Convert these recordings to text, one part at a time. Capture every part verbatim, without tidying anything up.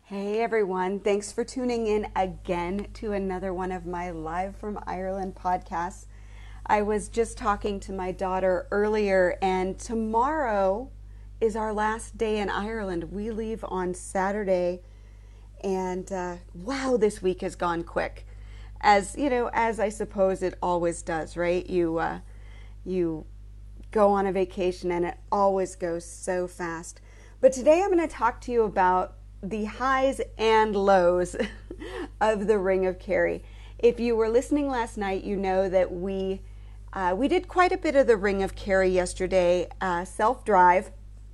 Hey everyone, thanks for tuning in again to another one of my Live from Ireland podcasts. I was just talking to my daughter earlier, and tomorrow is our last day in Ireland. We leave on Saturday, and uh, wow, this week has gone quick. As you know, as I suppose it always does, right? You, uh, you go on a vacation and it always goes so fast. But today I'm going to talk to you about the highs and lows of the Ring of Kerry. If you were listening last night, you know that we uh, we did quite a bit of the Ring of Kerry yesterday, uh, self-drive,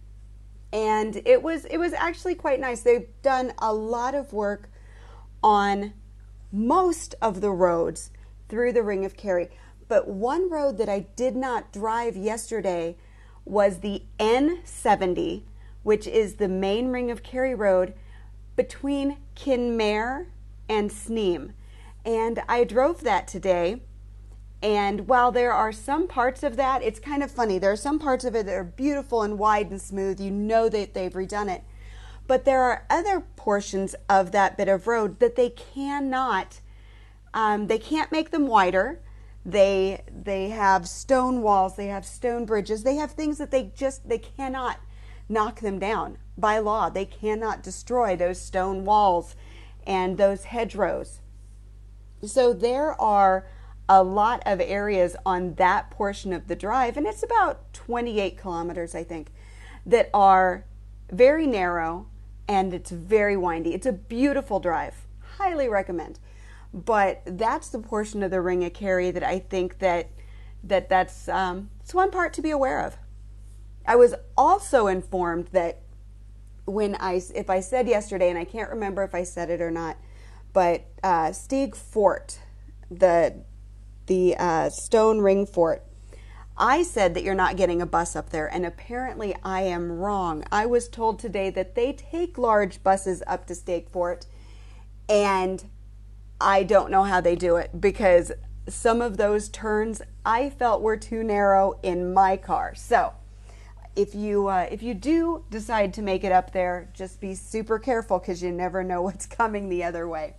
and it was it was actually quite nice. They've done a lot of work on most of the roads through the Ring of Kerry, but one road that I did not drive yesterday was the N seventy, which is the main Ring of Kerry road between Kinmare and Sneem. And I drove that today, and while there are some parts of that, it's kind of funny. There are some parts of it that are beautiful and wide and smooth. You know that they've redone it. But there are other portions of that bit of road that they cannot, um, they can't make them wider. They, they have stone walls, they have stone bridges, they have things that they just, they cannot knock them down. By law, they cannot destroy those stone walls and those hedgerows. So there are a lot of areas on that portion of the drive, and it's about twenty-eight kilometers, I think, that are very narrow and it's very windy. It's a beautiful drive. Highly recommend. But that's the portion of the Ring of Kerry that I think that that that's um, it's one part to be aware of. I was also informed that when I, if I said yesterday, and I can't remember if I said it or not, but uh, Stieg Fort, the the uh, stone ring fort, I said that you're not getting a bus up there, and apparently I am wrong. I was told today that they take large buses up to Stieg Fort, and I don't know how they do it, because some of those turns I felt were too narrow in my car. So If you uh, if you do decide to make it up there, just be super careful, because you never know what's coming the other way.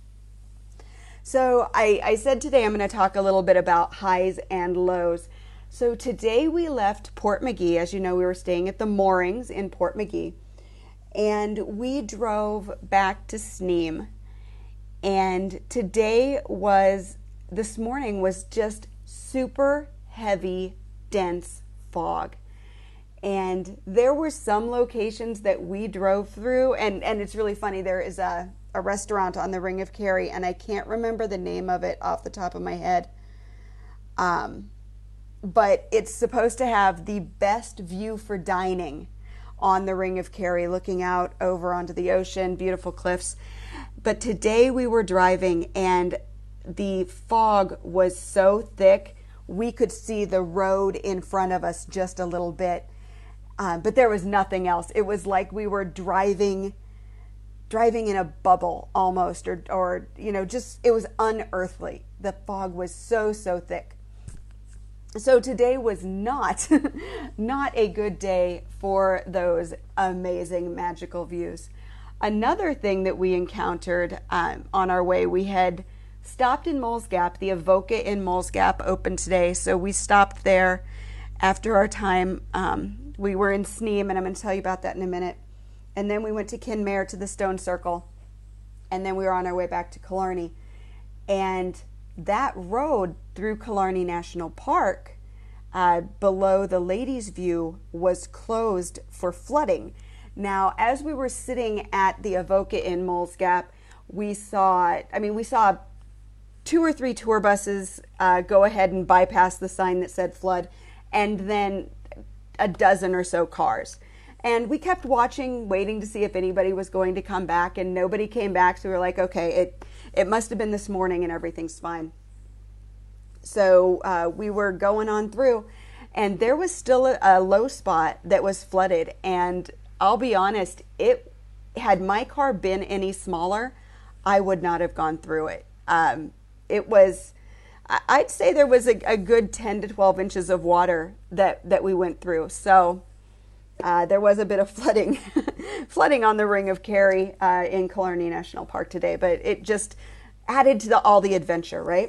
So I, I said today I'm going to talk a little bit about highs and lows. So today we left Portmagee. As you know, we were staying at the moorings in Portmagee, and we drove back to Sneem. And today was, this morning was just super heavy, dense fog. And there were some locations that we drove through, and, and it's really funny. There is a, a restaurant on the Ring of Kerry, and I can't remember the name of it off the top of my head. Um, but it's supposed to have the best view for dining on the Ring of Kerry, looking out over onto the ocean, beautiful cliffs. But today we were driving, and the fog was so thick, we could see the road in front of us just a little bit. Uh, but there was nothing else. It was like we were driving, driving in a bubble almost, or, or you know, just, it was unearthly. The fog was so, so thick. So today was not, not a good day for those amazing, magical views. Another thing that we encountered um, on our way, we had stopped in Moles Gap. The Avoca in Moles Gap opened today, so we stopped there after our time. Um, we were in Sneem, and I'm going to tell you about that in a minute. And then we went to Kinmare to the Stone Circle, and then we were on our way back to Killarney. And that road through Killarney National Park, uh, below the Ladies' View, was closed for flooding. Now, as we were sitting at the Avoca in Moles Gap, we saw, I mean, we saw two or three tour buses uh, go ahead and bypass the sign that said flood, and then a dozen or so cars. And we kept watching, waiting to see if anybody was going to come back, and nobody came back, so we were like, okay, it, it must have been this morning and everything's fine. So uh, we were going on through, and there was still a, a low spot that was flooded, and I'll be honest, it had my car been any smaller, I would not have gone through it. Um, it was, I'd say there was a, a good ten to twelve inches of water that, that we went through. So uh, there was a bit of flooding, flooding on the Ring of Kerry uh, in Killarney National Park today, but it just added to the, all the adventure, right?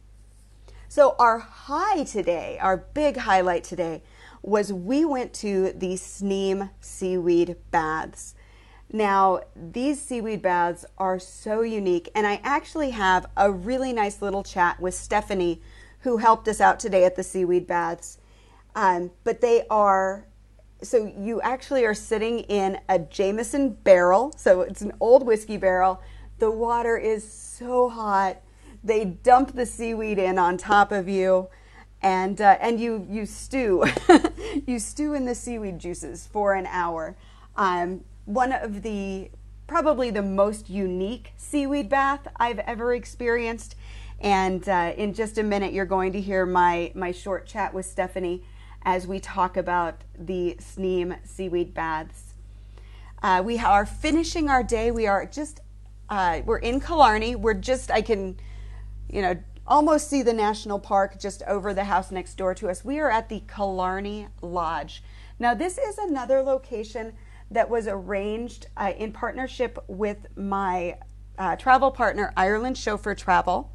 So our high today, our big highlight today, was we went to the Sneem Seaweed Baths. Now, these seaweed baths are so unique, and I actually have a really nice little chat with Stephanie, who helped us out today at the seaweed baths. Um, but they are, so you actually are sitting in a Jameson barrel, so it's an old whiskey barrel. The water is so hot. They dump the seaweed in on top of you, and uh, and you you stew, you stew in the seaweed juices for an hour. Um, one of the probably the most unique seaweed bath I've ever experienced, and uh, in just a minute you're going to hear my my short chat with Stephanie as we talk about the Sneem Seaweed Baths. Uh, we are finishing our day. We are just uh, we're in Killarney. We're just I can. you know, almost see the national park just over the house next door to us. We are at the Killarney Lodge. Now, this is another location that was arranged uh, in partnership with my uh, travel partner, Ireland Chauffeur Travel.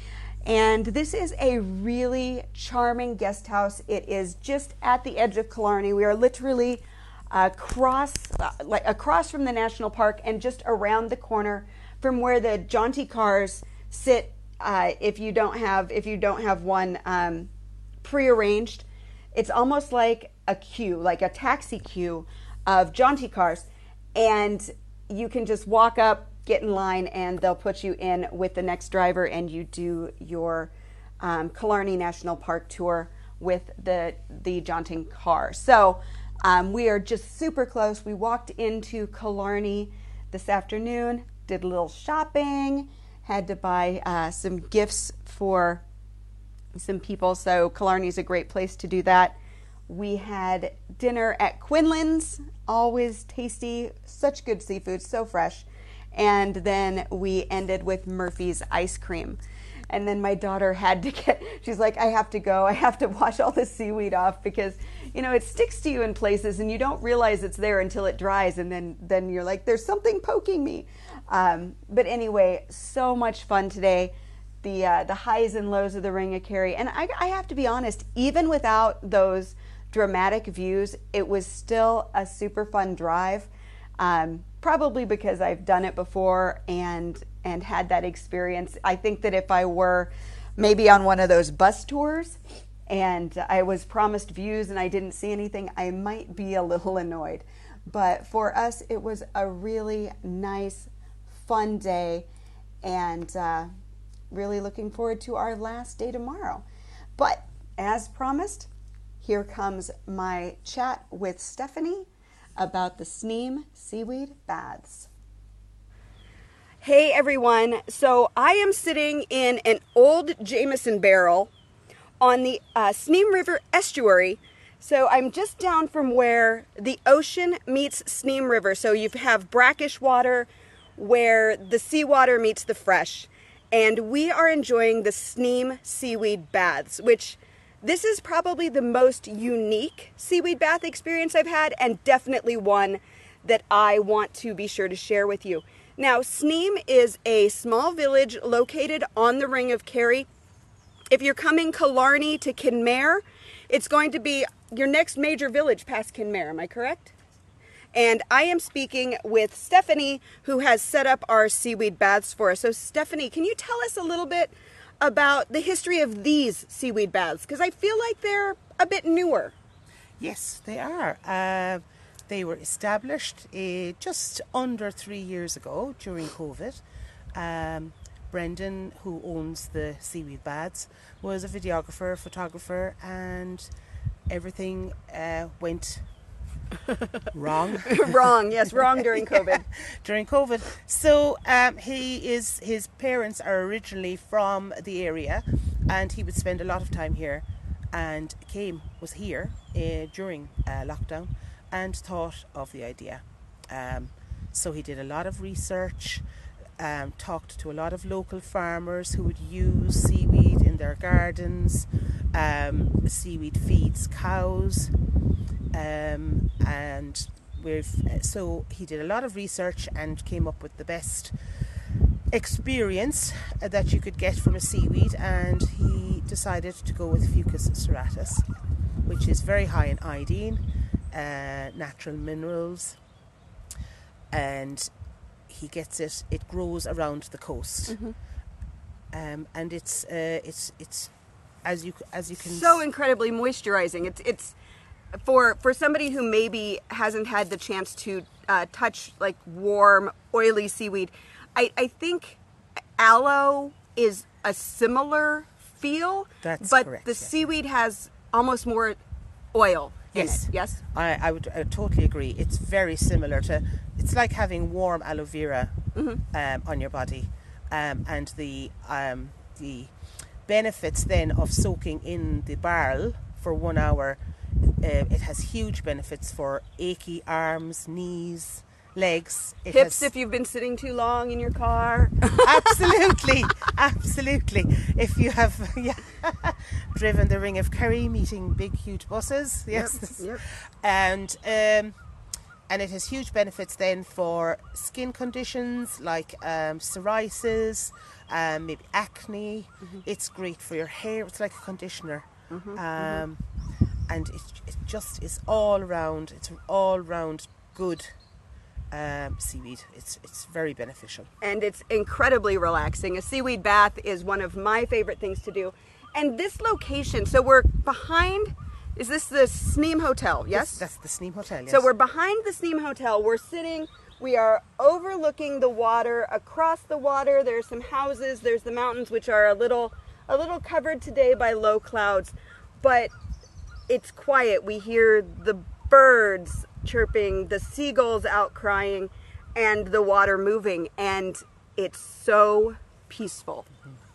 And this is a really charming guest house. It is just at the edge of Killarney. We are literally across, uh, like across from the national park and just around the corner from where the jaunty cars sit. Uh, if you don't have if you don't have one um, prearranged, it's almost like a queue, like a taxi queue of jaunty cars, and you can just walk up, get in line, and they'll put you in with the next driver, and you do your um, Killarney National Park tour with the the jaunting car. So um, we are just super close. We walked into Killarney this afternoon, did a little shopping. Had to buy uh, some gifts for some people, so Killarney is a great place to do that. We had dinner at Quinlan's, always tasty, such good seafood, so fresh. And then we ended with Murphy's ice cream. And then my daughter had to get, she's like, I have to go, I have to wash all this seaweed off because, you know, it sticks to you in places and you don't realize it's there until it dries, and then, then you're like, there's something poking me. Um, but anyway, so much fun today. The uh, the highs and lows of the Ring of Kerry. And I, I have to be honest, even without those dramatic views, it was still a super fun drive. Um, probably because I've done it before and and had that experience. I think that if I were maybe on one of those bus tours and I was promised views and I didn't see anything, I might be a little annoyed. But for us, it was a really nice, fun day, and uh, really looking forward to our last day tomorrow. But as promised, here comes my chat with Stephanie about the Sneem Seaweed Baths. Hey everyone, so I am sitting in an old Jameson barrel on the uh, Sneem River estuary. So I'm just down from where the ocean meets Sneem River. So you have brackish water where the seawater meets the fresh. And we are enjoying the Sneem Seaweed Baths, which this is probably the most unique seaweed bath experience I've had, and definitely one that I want to be sure to share with you. Now, Sneem is a small village located on the Ring of Kerry. If you're coming Killarney to Kenmare, it's going to be your next major village past Kenmare, am I correct? And I am speaking with Stephanie, who has set up our seaweed baths for us. So Stephanie, can you tell us a little bit about the history of these seaweed baths? Because I feel like they're a bit newer. Yes, they are. Uh, they were established uh, just under three years ago during COVID. Um, Brendan, who owns the seaweed baths, was a videographer, photographer, and everything uh, went wrong. wrong, yes, wrong during COVID. Yeah, during COVID. So um, he is. His parents are originally from the area, and he would spend a lot of time here. And came was here uh, during uh, lockdown, and thought of the idea. Um, so he did a lot of research. Um, talked to a lot of local farmers who would use seaweed in their gardens. Um, seaweed feeds cows, um, and we've so he did a lot of research and came up with the best experience that you could get from a seaweed, and he decided to go with Fucus serratus, which is very high in iodine, uh, natural minerals, and he gets it. It grows around the coast, Mm-hmm. um, and it's uh, it's it's as you as you can So incredibly moisturizing. It's it's for for somebody who maybe hasn't had the chance to uh, touch like warm, oily seaweed. I, I think aloe is a similar feel, That's but correct, the yeah. seaweed has almost more oil Yes. in it. Yes. I, I would I totally agree. It's very similar to. It's like having warm aloe vera Mm-hmm. um, on your body, um, and the um, the benefits then of soaking in the barrel for one hour. Uh, it has huge benefits for achy arms, knees, legs. It Hips has, if you've been sitting too long in your car. absolutely, absolutely. If you have yeah, driven the Ring of Kerry, meeting big, huge buses, yes, Yep. and um, and it has huge benefits then for skin conditions like um, psoriasis, um, maybe acne. Mm-hmm. It's great for your hair. It's like a conditioner, Mm-hmm. um, and it, it just is all round. It's all round good um, seaweed. It's it's very beneficial. And it's incredibly relaxing. A seaweed bath is one of my favorite things to do. And this location, so we're behind, is this the Sneem Hotel, yes? That's the Sneem Hotel. Yes. So we're behind the Sneem Hotel. We're sitting, we are overlooking the water. Across the water, there's some houses, there's the mountains, which are a little, a little covered today by low clouds. But it's quiet. We hear the birds chirping, the seagulls out crying, and the water moving, and it's so peaceful.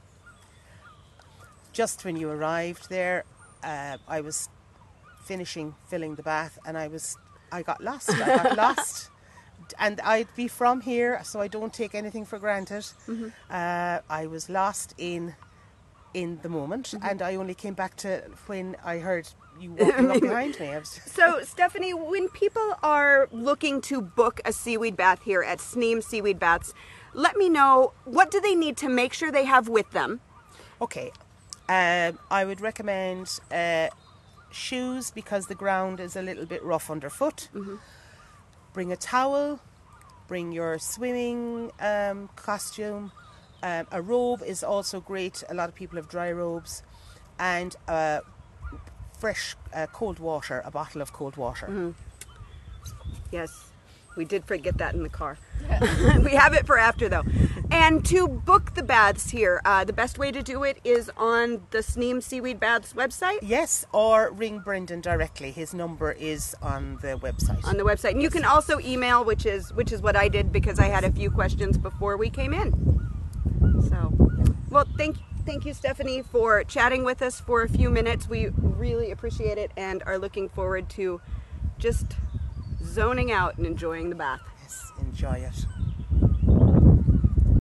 Just when you arrived there, uh, I was finishing filling the bath, and I was I got lost. I got lost, and I'd be from here, so I don't take anything for granted. Mm-hmm. Uh, I was lost in in the moment, Mm-hmm. and I only came back to when I heard you walking up behind me. I was just, So, Stephanie, when people are looking to book a seaweed bath here at Sneem Seaweed Baths, let me know, what do they need to make sure they have with them? okay. Um, I would recommend uh, shoes because the ground is a little bit rough underfoot. Mm-hmm. Bring a towel. Bring your swimming um, costume. Um, a robe is also great. A lot of people have dry robes. And uh, fresh uh, cold water, a bottle of cold water. Mm-hmm. Yes, we did forget that in the car. We have it for after, though. And to book the baths here, uh, the best way to do it is on the Sneem Seaweed Baths website. Yes, or ring Brendan directly. His number is on the website. On the website, and you can also email, which is which is what I did because I had a few questions before we came in. So, well, thank thank you, Stephanie, for chatting with us for a few minutes. We really appreciate it and are looking forward to just zoning out and enjoying the bath. Yes, enjoy it.